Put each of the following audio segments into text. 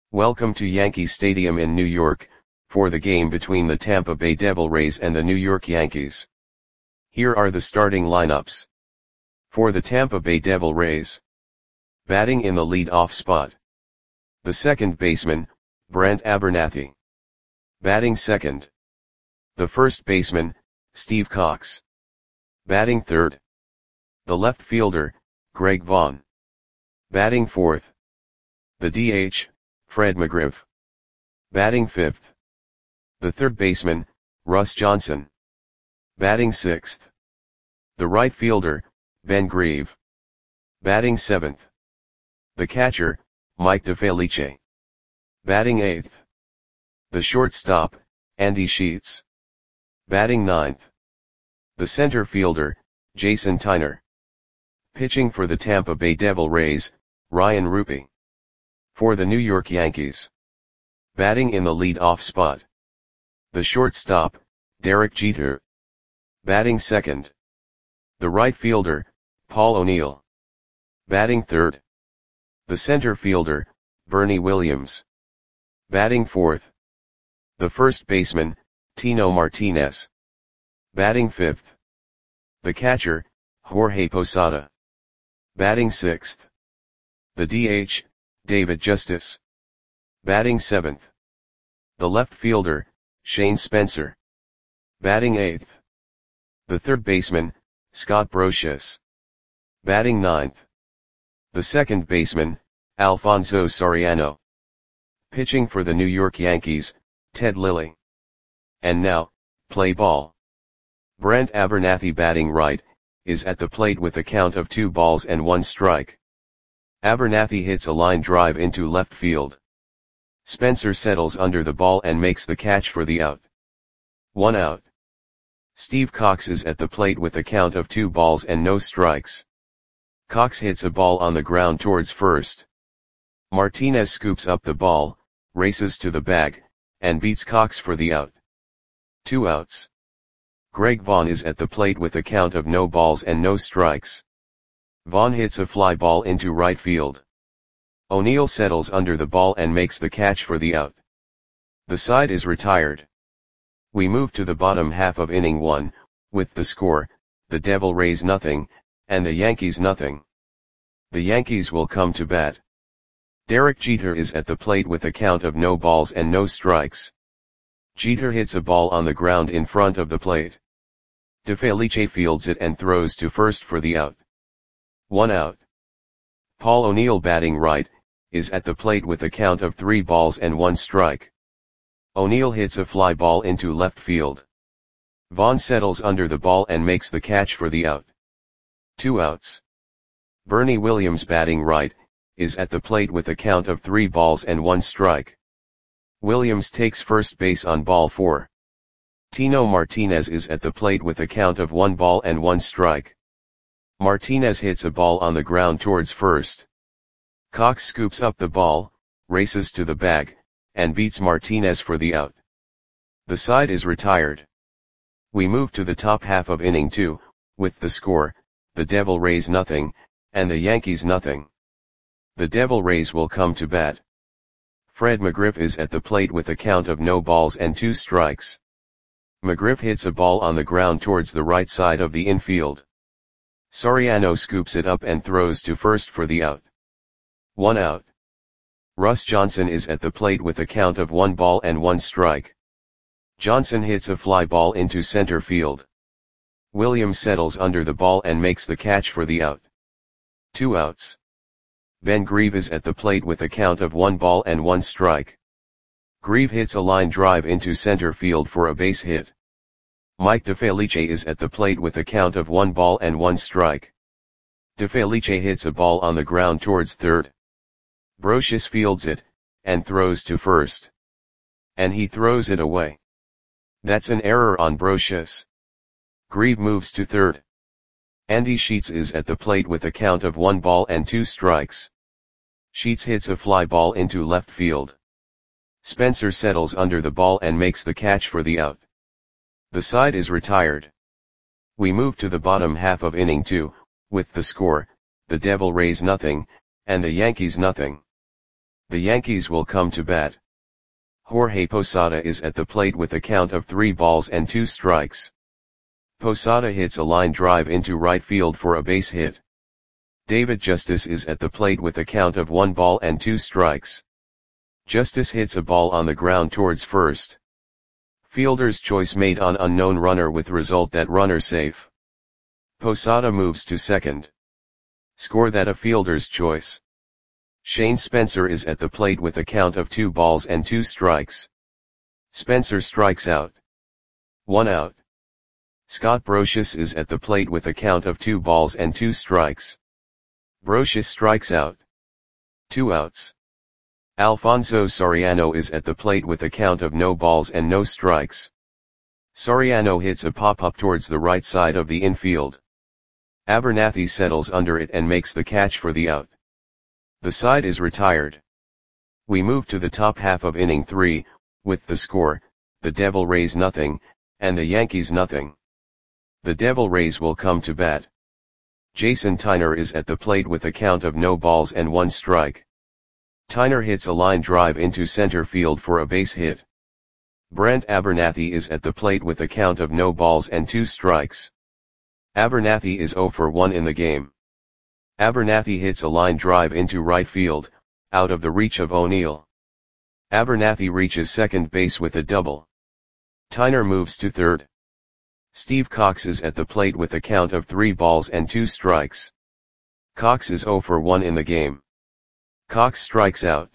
Welcome to Yankee Stadium in New York, for the game between the Tampa Bay Devil Rays and the New York Yankees. Here are the starting lineups. For the Tampa Bay Devil Rays. Batting in the lead-off spot. The second baseman, Brent Abernathy. Batting second. The first baseman, Steve Cox. Batting third. The left fielder, Greg Vaughn. Batting fourth. The DH, Fred McGriff. Batting fifth. The third baseman, Russ Johnson. Batting sixth. The right fielder, Ben Grieve. Batting seventh. The catcher, Mike DeFelice. Batting eighth. The shortstop, Andy Sheets. Batting ninth. The center fielder, Jason Tyner. Pitching for the Tampa Bay Devil Rays, Ryan Rupe. For the New York Yankees. Batting in the lead-off spot. The shortstop, Derek Jeter. Batting second. The right fielder, Paul O'Neill. Batting third. The center fielder, Bernie Williams. Batting fourth. The first baseman, Tino Martinez. Batting fifth. The catcher, Jorge Posada. Batting sixth. The DH, David Justice. Batting seventh. The left fielder, Shane Spencer. Batting eighth. The third baseman, Scott Brosius. Batting ninth. The second baseman, Alfonso Soriano. Pitching for the New York Yankees, Ted Lilly. And now, play ball. Brent Abernathy batting right, is at the plate with a count of 2 balls and 1 strike. Abernathy hits a line drive into left field. Spencer settles under the ball and makes the catch for the out. 1 out. Steve Cox is at the plate with a count of 2 balls and no strikes. Cox hits a ball on the ground towards first. Martinez scoops up the ball, races to the bag, and beats Cox for the out. 2 outs. Greg Vaughn is at the plate with a count of no balls and no strikes. Vaughn hits a fly ball into right field. O'Neill settles under the ball and makes the catch for the out. The side is retired. We move to the bottom half of inning 1, with the score, the Devil Rays nothing, and the Yankees nothing. The Yankees will come to bat. Derek Jeter is at the plate with a count of no balls and no strikes. Jeter hits a ball on the ground in front of the plate. DeFelice fields it and throws to first for the out. 1 out. Paul O'Neill batting right, is at the plate with a count of 3 balls and 1 strike. O'Neill hits a fly ball into left field. Vaughn settles under the ball and makes the catch for the out. 2 outs. Bernie Williams batting right, is at the plate with a count of 3 balls and 1 strike. Williams takes first base on ball 4. Tino Martinez is at the plate with a count of 1 ball and 1 strike. Martinez hits a ball on the ground towards first. Cox scoops up the ball, races to the bag, and beats Martinez for the out. The side is retired. We move to the top half of inning 2, with the score, the Devil Rays nothing, and the Yankees nothing. The Devil Rays will come to bat. Fred McGriff is at the plate with a count of no balls and 2 strikes. McGriff hits a ball on the ground towards the right side of the infield. Soriano scoops it up and throws to first for the out. 1 out. Russ Johnson is at the plate with a count of 1 ball and 1 strike. Johnson hits a fly ball into center field. Williams settles under the ball and makes the catch for the out. 2 outs. Ben Grieve is at the plate with a count of 1 ball and 1 strike. Grieve hits a line drive into center field for a base hit. Mike DeFelice is at the plate with a count of 1 ball and 1 strike. DeFelice hits a ball on the ground towards third. Brosius fields it, and throws to first. And he throws it away. That's an error on Brosius. Grieve moves to third. Andy Sheets is at the plate with a count of 1 ball and 2 strikes. Sheets hits a fly ball into left field. Spencer settles under the ball and makes the catch for the out. The side is retired. We move to the bottom half of inning 2, with the score, the Devil Rays nothing, and the Yankees nothing. The Yankees will come to bat. Jorge Posada is at the plate with a count of 3 balls and 2 strikes. Posada hits a line drive into right field for a base hit. David Justice is at the plate with a count of 1 ball and 2 strikes. Justice hits a ball on the ground towards first. Fielder's choice made on unknown runner with result that runner safe. Posada moves to second. Score that a fielder's choice. Shane Spencer is at the plate with a count of 2 balls and 2 strikes. Spencer strikes out. 1 out. Scott Brosius is at the plate with a count of 2 balls and 2 strikes. Brosius strikes out. 2 outs. Alfonso Soriano is at the plate with a count of no balls and no strikes. Soriano hits a pop-up towards the right side of the infield. Abernathy settles under it and makes the catch for the out. The side is retired. We move to the top half of inning 3, with the score, the Devil Rays nothing, and the Yankees nothing. The Devil Rays will come to bat. Jason Tyner is at the plate with a count of no balls and 1 strike. Tyner hits a line drive into center field for a base hit. Brent Abernathy is at the plate with a count of no balls and 2 strikes. Abernathy is 0 for 1 in the game. Abernathy hits a line drive into right field, out of the reach of O'Neill. Abernathy reaches second base with a double. Tyner moves to third. Steve Cox is at the plate with a count of 3 balls and 2 strikes. Cox is 0 for 1 in the game. Cox strikes out.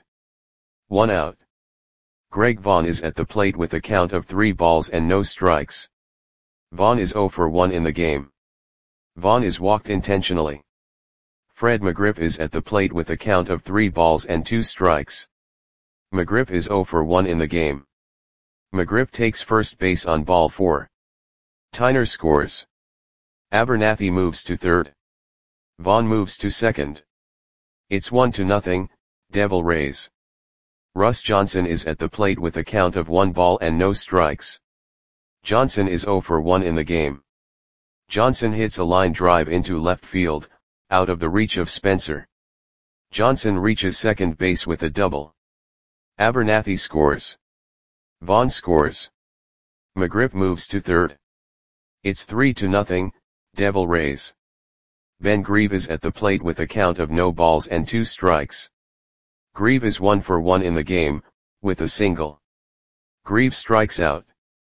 1 out. Greg Vaughn is at the plate with a count of 3 balls and no strikes. Vaughn is 0 for 1 in the game. Vaughn is walked intentionally. Fred McGriff is at the plate with a count of 3 balls and 2 strikes. McGriff is 0 for 1 in the game. McGriff takes first base on ball 4. Tyner scores. Abernathy moves to third. Vaughn moves to second. It's 1-0, Devil Rays. Russ Johnson is at the plate with a count of 1 ball and no strikes. Johnson is 0 for 1 in the game. Johnson hits a line drive into left field, out of the reach of Spencer. Johnson reaches second base with a double. Abernathy scores. Vaughn scores. McGriff moves to third. It's 3-0, Devil Rays. Ben Grieve is at the plate with a count of no balls and 2 strikes. Grieve is 1 for 1 in the game, with a single. Grieve strikes out.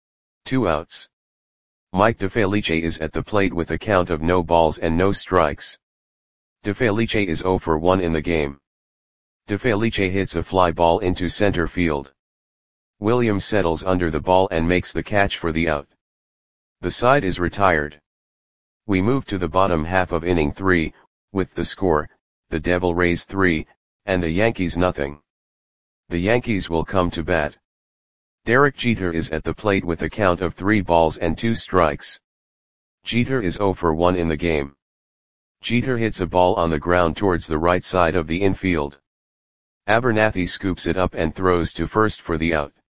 2 outs. Mike DeFelice is at the plate with a count of no balls and no strikes. DeFelice is 0 for 1 in the game. DeFelice hits a fly ball into center field. Williams settles under the ball and makes the catch for the out. The side is retired. We move to the bottom half of inning 3, with the score, the Devil Rays 3, and the Yankees nothing. The Yankees will come to bat. Derek Jeter is at the plate with a count of 3 balls and 2 strikes. Jeter is 0 for 1 in the game. Jeter hits a ball on the ground towards the right side of the infield. Abernathy scoops it up and throws to first for the out.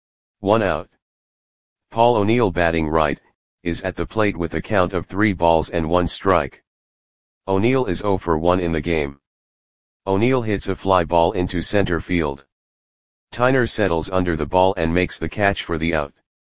1 out. Paul O'Neill, batting right, is at the plate with a count of 3 balls and 1 strike. O'Neill is 0 for 1 in the game. O'Neill hits a fly ball into center field. Tyner settles under the ball and makes the catch for the out.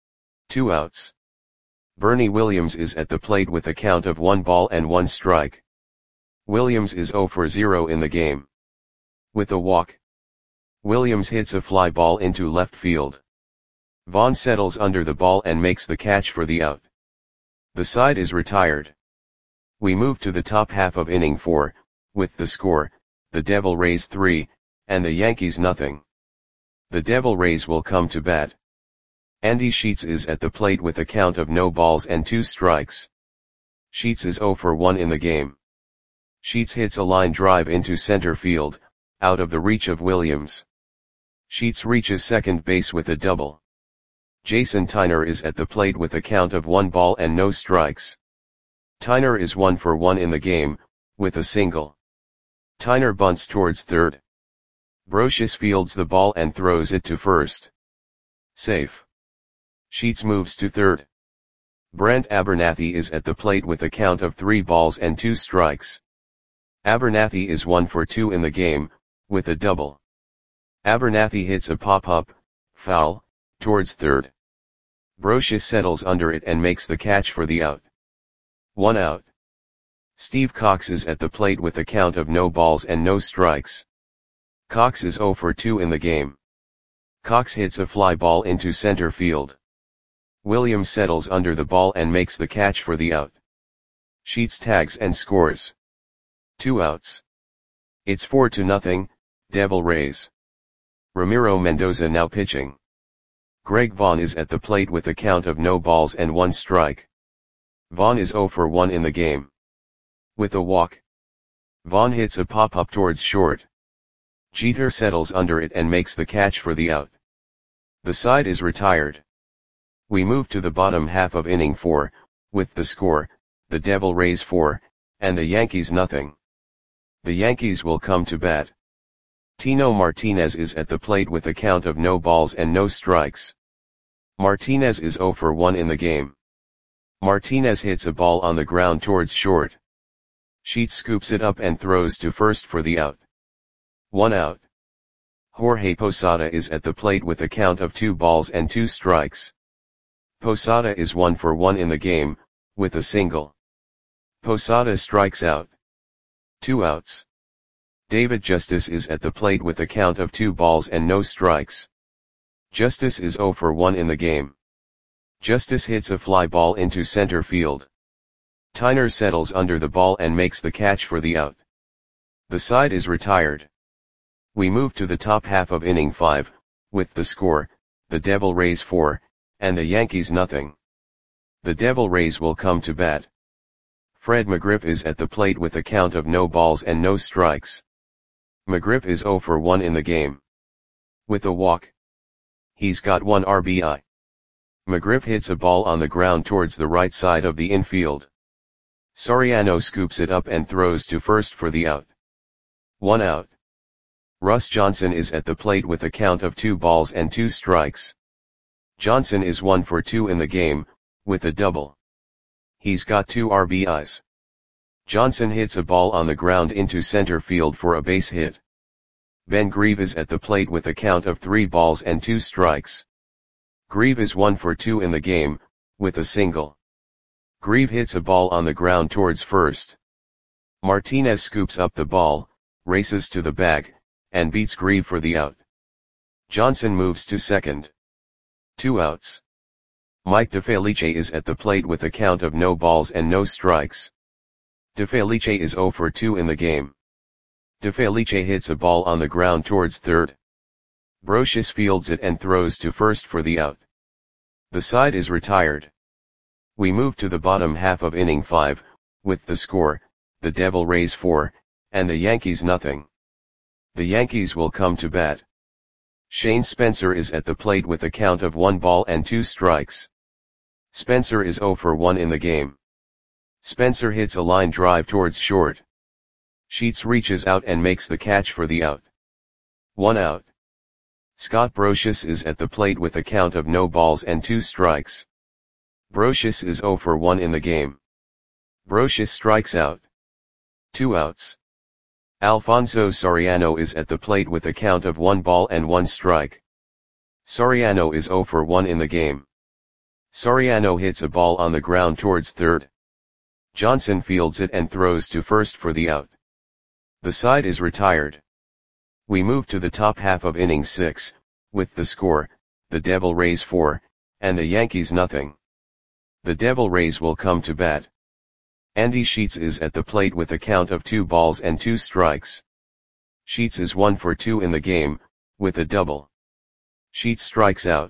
2 outs. Bernie Williams is at the plate with a count of 1 ball and 1 strike. Williams is 0 for 0 in the game. With a walk, Williams hits a fly ball into left field. Vaughn settles under the ball and makes the catch for the out. The side is retired. We move to the top half of inning 4, with the score, the Devil Rays 3, and the Yankees nothing. The Devil Rays will come to bat. Andy Sheets is at the plate with a count of no balls and 2 strikes. Sheets is 0 for 1 in the game. Sheets hits a line drive into center field, out of the reach of Williams. Sheets reaches second base with a double. Jason Tyner is at the plate with a count of 1 ball and no strikes. Tyner is 1 for 1 in the game, with a single. Tyner bunts towards third. Brosius fields the ball and throws it to first. Safe. Sheets moves to third. Brent Abernathy is at the plate with a count of 3 balls and 2 strikes. Abernathy is 1 for 2 in the game, with a double. Abernathy hits a pop-up, foul, towards third. Brocious settles under it and makes the catch for the out. 1 out. Steve Cox is at the plate with a count of no balls and no strikes. Cox is 0 for 2 in the game. Cox hits a fly ball into center field. Williams settles under the ball and makes the catch for the out. Sheets tags and scores. 2 outs. It's 4-0, Devil Rays. Ramiro Mendoza now pitching. Greg Vaughn is at the plate with a count of no balls and 1 strike. Vaughn is 0 for 1 in the game. With a walk. Vaughn hits a pop-up towards short. Jeter settles under it and makes the catch for the out. The side is retired. We move to the bottom half of inning 4, with the score, the Devil Rays 4, and the Yankees nothing. The Yankees will come to bat. Tino Martinez is at the plate with a count of no balls and no strikes. Martinez is 0 for 1 in the game. Martinez hits a ball on the ground towards short. Sheets scoops it up and throws to first for the out. 1 out. Jorge Posada is at the plate with a count of 2 balls and 2 strikes. Posada is 1 for 1 in the game, with a single. Posada strikes out. 2 outs. David Justice is at the plate with a count of 2 balls and no strikes. Justice is 0 for 1 in the game. Justice hits a fly ball into center field. Tyner settles under the ball and makes the catch for the out. The side is retired. We move to the top half of inning 5, with the score, the Devil Rays 4, and the Yankees nothing. The Devil Rays will come to bat. Fred McGriff is at the plate with a count of no balls and no strikes. McGriff is 0 for 1 in the game. With a walk. He's got 1 RBI. McGriff hits a ball on the ground towards the right side of the infield. Soriano scoops it up and throws to first for the out. 1 out. Russ Johnson is at the plate with a count of 2 balls and 2 strikes. Johnson is 1 for 2 in the game, with a double. He's got 2 RBIs. Johnson hits a ball on the ground into center field for a base hit. Ben Grieve is at the plate with a count of 3 balls and 2 strikes. Grieve is 1 for 2 in the game, with a single. Grieve hits a ball on the ground towards first. Martinez scoops up the ball, races to the bag, and beats Grieve for the out. Johnson moves to second. 2 outs. Mike DeFelice is at the plate with a count of no balls and no strikes. DeFelice is 0 for 2 in the game. DeFelice hits a ball on the ground towards third. Brocious fields it and throws to first for the out. The side is retired. We move to the bottom half of inning 5, with the score, the Devil Rays 4, and the Yankees nothing. The Yankees will come to bat. Shane Spencer is at the plate with a count of 1 ball and 2 strikes. Spencer is 0 for 1 in the game. Spencer hits a line drive towards short. Sheets reaches out and makes the catch for the out. 1 out. Scott Brocious is at the plate with a count of no balls and 2 strikes. Brocious is 0 for 1 in the game. Brocious strikes out. 2 outs. Alfonso Soriano is at the plate with a count of 1 ball and 1 strike. Soriano is 0 for 1 in the game. Soriano hits a ball on the ground towards third. Johnson fields it and throws to first for the out. The side is retired. We move to the top half of inning 6, with the score, the Devil Rays 4, and the Yankees nothing. The Devil Rays will come to bat. Andy Sheets is at the plate with a count of 2 balls and 2 strikes. Sheets is 1 for 2 in the game, with a double. Sheets strikes out.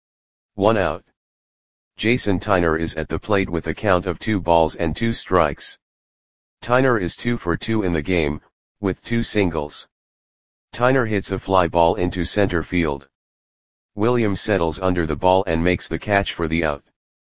1 out. Jason Tyner is at the plate with a count of 2 balls and 2 strikes. Tyner is 2 for 2 in the game, with 2 singles. Tyner hits a fly ball into center field. Williams settles under the ball and makes the catch for the out.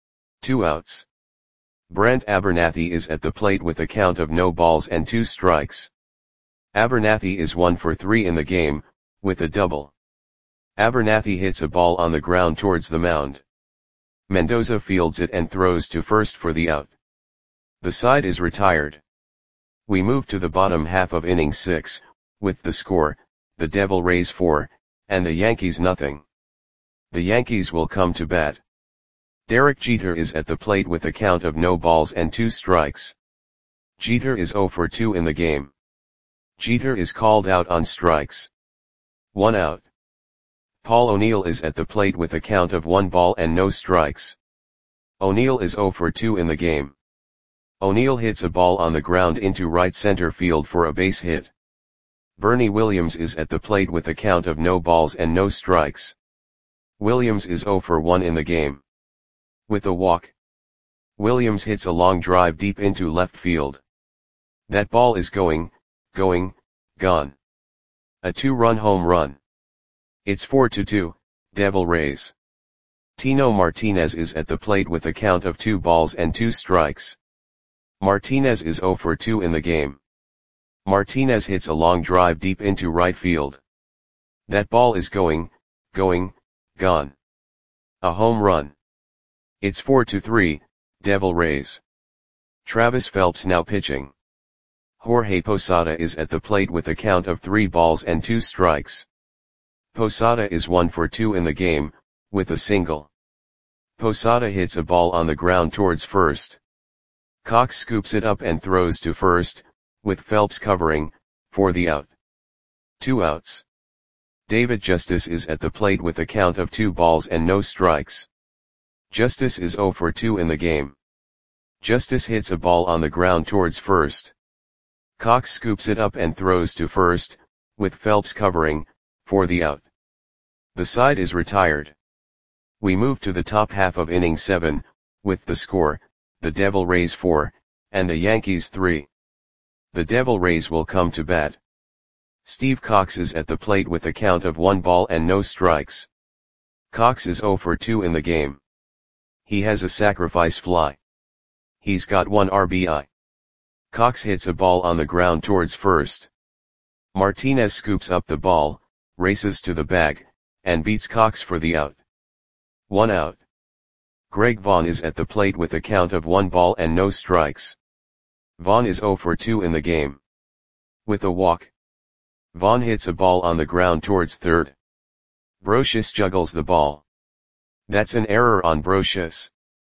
2 outs. Brent Abernathy is at the plate with a count of no balls and 2 strikes. Abernathy is 1 for 3 in the game, with a double. Abernathy hits a ball on the ground towards the mound. Mendoza fields it and throws to first for the out. The side is retired. We move to the bottom half of inning 6, with the score, the Devil Rays 4, and the Yankees nothing. The Yankees will come to bat. Derek Jeter is at the plate with a count of no balls and 2 strikes. Jeter is 0 for 2 in the game. Jeter is called out on strikes. 1 out. Paul O'Neill is at the plate with a count of 1 ball and no strikes. O'Neill is 0 for 2 in the game. O'Neill hits a ball on the ground into right center field for a base hit. Bernie Williams is at the plate with a count of no balls and no strikes. Williams is 0 for 1 in the game. With a walk, Williams hits a long drive deep into left field. That ball is gone. A 2-run home run. It's 4-2, Devil Rays. Tino Martinez is at the plate with a count of 2 balls and 2 strikes. Martinez is 0 for 2 in the game. Martinez hits a long drive deep into right field. That ball is gone. A home run. It's 4-3, Devil Rays. Travis Phelps now pitching. Jorge Posada is at the plate with a count of 3 balls and 2 strikes. Posada is 1 for 2 in the game, with a single. Posada hits a ball on the ground towards first. Cox scoops it up and throws to first, with Phelps covering, for the out. 2 outs. David Justice is at the plate with a count of 2 balls and no strikes. Justice is 0 for 2 in the game. Justice hits a ball on the ground towards first. Cox scoops it up and throws to first, with Phelps covering, for the out. The side is retired. We move to the top half of inning 7, with the score, the Devil Rays 4, and the Yankees 3. The Devil Rays will come to bat. Steve Cox is at the plate with a count of 1 ball and no strikes. Cox is 0 for 2 in the game. He has a sacrifice fly. He's got 1 RBI. Cox hits a ball on the ground towards first. Martinez scoops up the ball, races to the bag, and beats Cox for the out. 1 out. Greg Vaughn is at the plate with a count of 1 ball and no strikes. Vaughn is 0 for 2 in the game. With a walk, Vaughn hits a ball on the ground towards third. Brosius juggles the ball. That's an error on Brosius.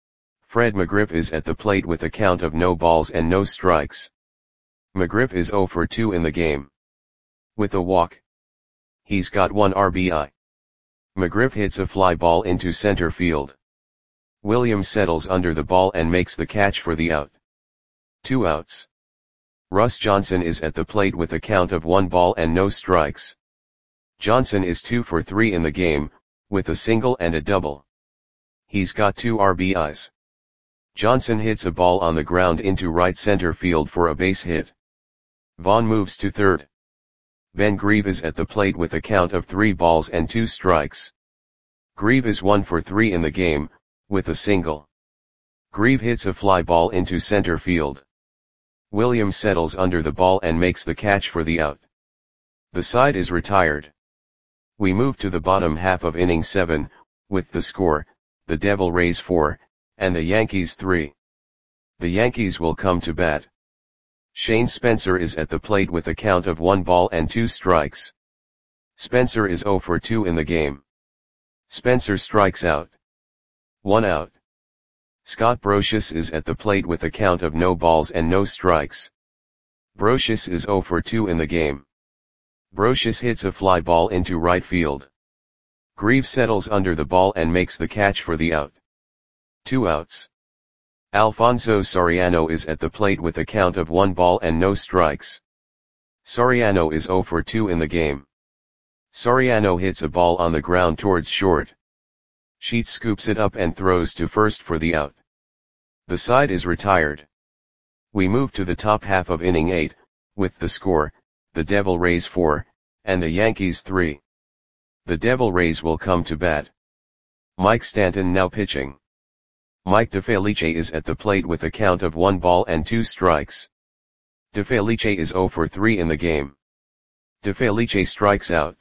Fred McGriff is at the plate with a count of no balls and no strikes. McGriff is 0 for 2 in the game. With a walk, he's got 1 RBI. McGriff hits a fly ball into center field. Williams settles under the ball and makes the catch for the out. 2 outs. Russ Johnson is at the plate with a count of 1 ball and no strikes. Johnson is 2 for 3 in the game, with a single and a double. He's got 2 RBIs. Johnson hits a ball on the ground into right center field for a base hit. Vaughn moves to third. Ben Grieve is at the plate with a count of 3 balls and 2 strikes. Grieve is 1 for 3 in the game, with a single. Grieve hits a fly ball into center field. Williams settles under the ball and makes the catch for the out. The side is retired. We move to the bottom half of inning 7, with the score, the Devil Rays 4, and the Yankees 3. The Yankees will come to bat. Shane Spencer is at the plate with a count of 1 ball and 2 strikes. Spencer is 0 for 2 in the game. Spencer strikes out. 1 out. Scott Brosius is at the plate with a count of no balls and no strikes. Brosius is 0 for 2 in the game. Brosius hits a fly ball into right field. Grieve settles under the ball and makes the catch for the out. 2 outs. Alfonso Soriano is at the plate with a count of 1 ball and no strikes. Soriano is 0 for 2 in the game. Soriano hits a ball on the ground towards short. Sheets scoops it up and throws to first for the out. The side is retired. We move to the top half of inning 8, with the score, the Devil Rays 4, and the Yankees 3. The Devil Rays will come to bat. Mike Stanton now pitching. Mike DeFelice is at the plate with a count of 1 ball and 2 strikes. DeFelice is 0 for 3 in the game. DeFelice strikes out.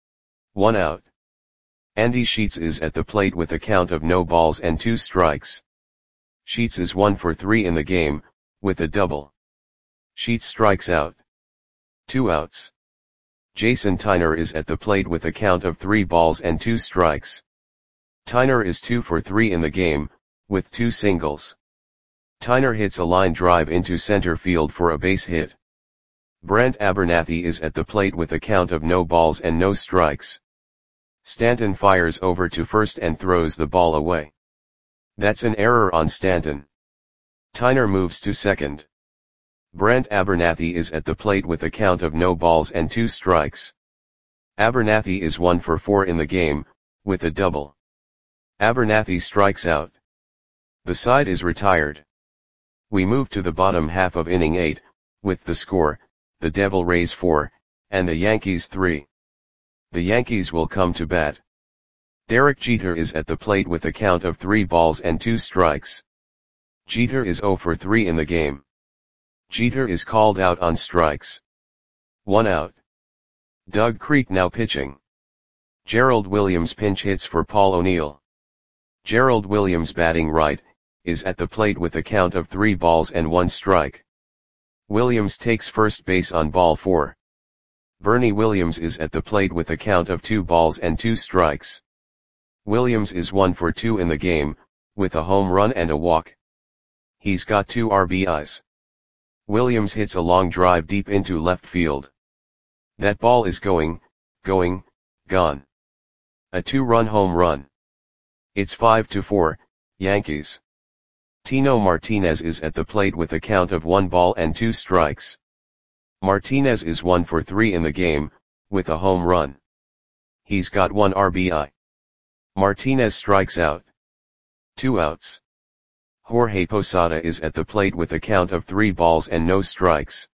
1 out. Andy Sheets is at the plate with a count of no balls and 2 strikes. Sheets is 1 for 3 in the game, with a double. Sheets strikes out. 2 outs. Jason Tyner is at the plate with a count of 3 balls and 2 strikes. Tyner is 2 for 3 in the game, with 2 singles. Tyner hits a line drive into center field for a base hit. Brent Abernathy is at the plate with a count of no balls and no strikes. Stanton fires over to first and throws the ball away. That's an error on Stanton. Tyner moves to second. Brent Abernathy is at the plate with a count of no balls and 2 strikes. Abernathy is 1 for 4 in the game, with a double. Abernathy strikes out. The side is retired. We move to the bottom half of inning 8, with the score, the Devil Rays 4, and the Yankees 3. The Yankees will come to bat. Derek Jeter is at the plate with a count of 3 balls and 2 strikes. Jeter is 0 for 3 in the game. Jeter is called out on strikes. 1 out. Doug Creek now pitching. Gerald Williams pinch hits for Paul O'Neill. Gerald Williams batting right, is at the plate with a count of 3 balls and 1 strike. Williams takes first base on ball 4. Bernie Williams is at the plate with a count of 2 balls and 2 strikes. Williams is 1 for 2 in the game, with a home run and a walk. He's got 2 RBIs. Williams hits a long drive deep into left field. That ball is gone. A 2-run home run. It's 5-4, Yankees. Tino Martinez is at the plate with a count of 1 ball and 2 strikes. Martinez is 1 for 3 in the game, with a home run. He's got 1 RBI. Martinez strikes out. 2 outs. Jorge Posada is at the plate with a count of 3 balls and no strikes.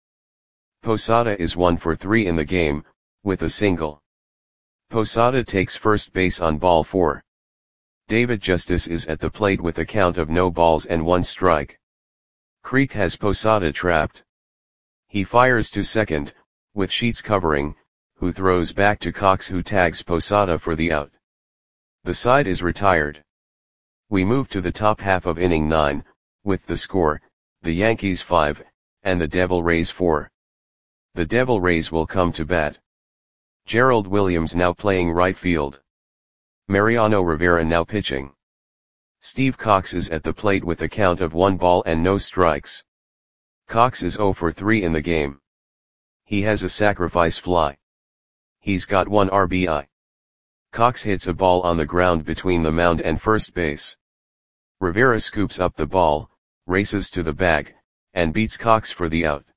Posada is 1 for 3 in the game, with a single. Posada takes first base on ball 4. David Justice is at the plate with a count of no balls and 1 strike. Creek has Posada trapped. He fires to second, with Sheets covering, who throws back to Cox, who tags Posada for the out. The side is retired. We move to the top half of inning 9, with the score, the Yankees 5, and the Devil Rays 4. The Devil Rays will come to bat. Gerald Williams now playing right field. Mariano Rivera now pitching. Steve Cox is at the plate with a count of 1 ball and no strikes. Cox is 0 for 3 in the game. He has a sacrifice fly. He's got 1 RBI. Cox hits a ball on the ground between the mound and first base. Rivera scoops up the ball, races to the bag, and beats Cox for the out.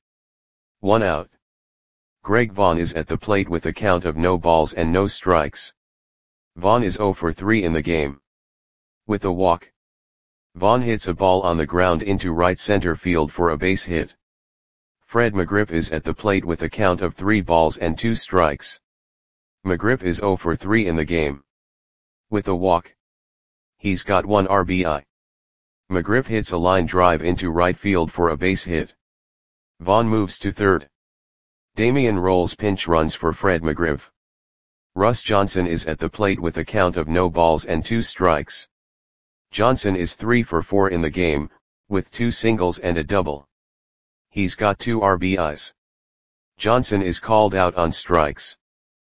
1 out. Greg Vaughn is at the plate with a count of no balls and no strikes. Vaughn is 0 for 3 in the game. With a walk. Vaughn hits a ball on the ground into right center field for a base hit. Fred McGriff is at the plate with a count of 3 balls and 2 strikes. McGriff is 0 for 3 in the game. With a walk. He's got 1 RBI. McGriff hits a line drive into right field for a base hit. Vaughn moves to third. Damian Rolls pinch runs for Fred McGriff. Russ Johnson is at the plate with a count of no balls and 2 strikes. Johnson is 3 for 4 in the game, with 2 singles and a double. He's got 2 RBIs. Johnson is called out on strikes.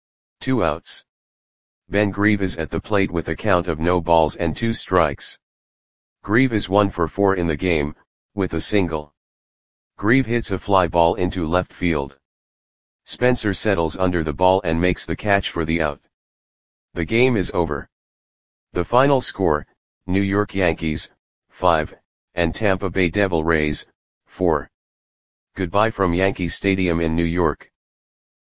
2 outs. Ben Grieve is at the plate with a count of no balls and 2 strikes. Grieve is 1 for 4 in the game, with a single. Grieve hits a fly ball into left field. Spencer settles under the ball and makes the catch for the out. The game is over. The final score, New York Yankees, 5, and Tampa Bay Devil Rays, 4. Goodbye from Yankee Stadium in New York.